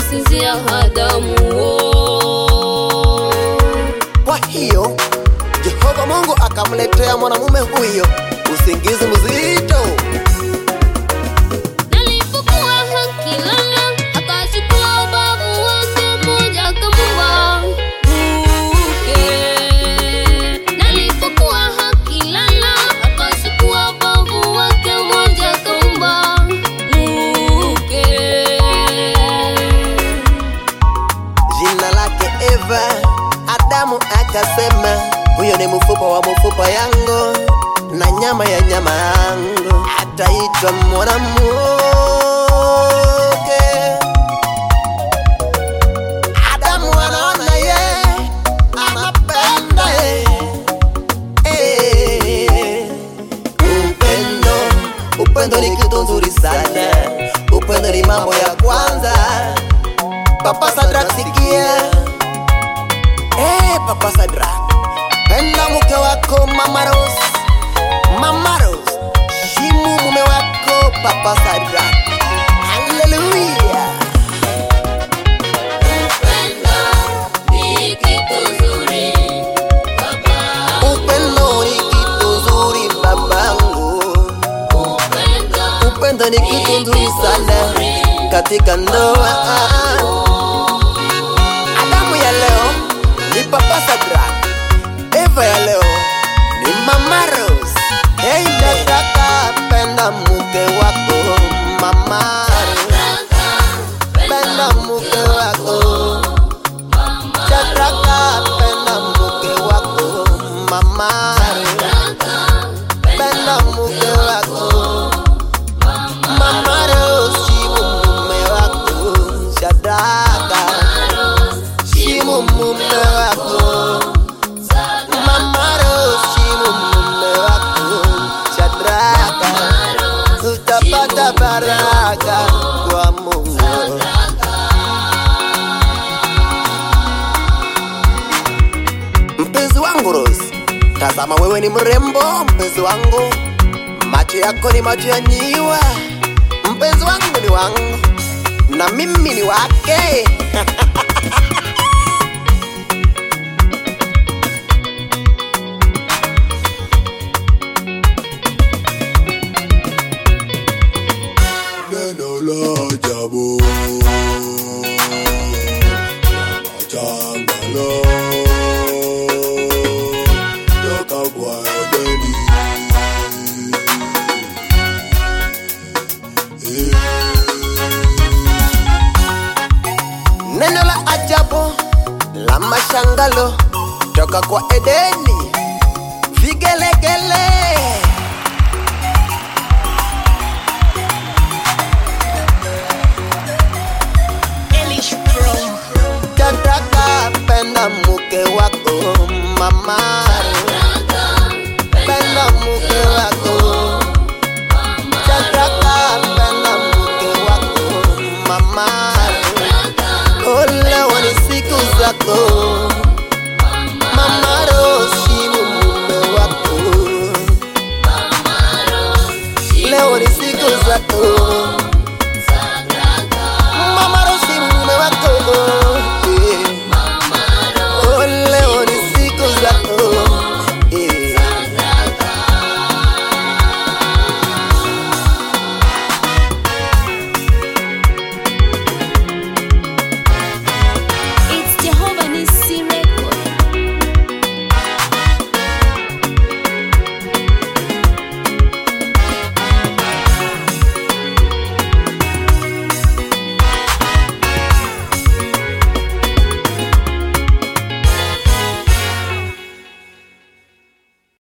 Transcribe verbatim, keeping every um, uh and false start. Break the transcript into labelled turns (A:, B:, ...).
A: akasinzia Adamu.
B: Kwa hiyo Jehova Mungu akamletea mwanamume huyo usingizi mzito.
A: Nalipokuwa hakilala, akachukua ubavu wake mmoja akamuumba mke. Nalipokuwa hakilala, akachukua ubavu wake mmoja akamuumba mke.
B: Jina lake Eva. Adamu akasema, huyo ni mfupa wa mfupa yangu na nyama ya nyama yangu, ataitwa mwanamke. Adamu anaona ye anapenda ye. Eh, upendo, upendo ni kitu nzuri sana. Upendo ni mambo ya kwanza. Papa Sadrak sikia. Eh, Papa Sadrak, penda mke wako Mama Rose. Mama Rose, shimu mume wako Papa Sadrak. Hallelujah.
A: Upendo ni kitu nzuri baba.
B: Upendo ni kitu nzuri babangu.
A: Upendo,
B: Upendo ni kitu nzuri sana katika ndoa. Adamu ya leo ni Papa Sadrak. Eva ya leo ni Mama Rose. Hey, nataka penda mke wako Mama Rose. Penda mke wako. Nataka penda mke wako Mama Rose. Penda mke wako Mama Rose. Shimu mume wako Shadraka. Shimu mume wako Mama Rose. Shimu mume wako Shadraka. Utapata baraka kwa Mungu. Mpenzi wangu Rose, tazama wewe ni mrembo mpenzi wangu. Macho yako ni macho ya nyiwa. Mpenzi wangu ni wangu na mimi ni wake.
C: Neno la ajabu Changalo toka kwa Edeni. Eh.
B: Neno la ajabu la mashangalo toka kwa Edeni. Vigelegele. Nataka penda mke wako Mama Rose. Penda mke wako. Nataka penda mke wako Mama Rose. Oh, leo ni siku zako.